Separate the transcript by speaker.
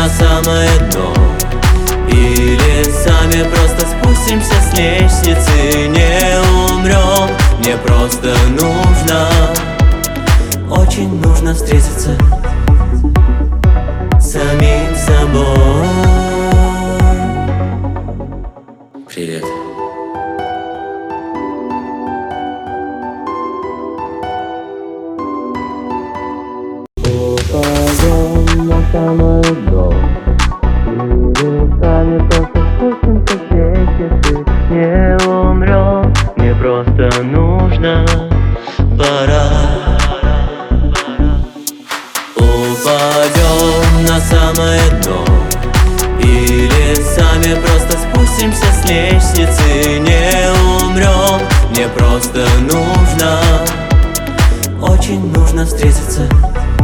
Speaker 1: на самое дно, или сами просто спустимся с лестницы. Не умрем, мне просто нужно, очень нужно встретиться с самим собой. Привет. Упадем на самое дно, или сами просто спустимся с лестницы. Не умрем, мне просто нужно, пора. Упадем на самое дно, или сами просто спустимся с лестницы. Не умрем, мне просто нужно, очень нужно встретиться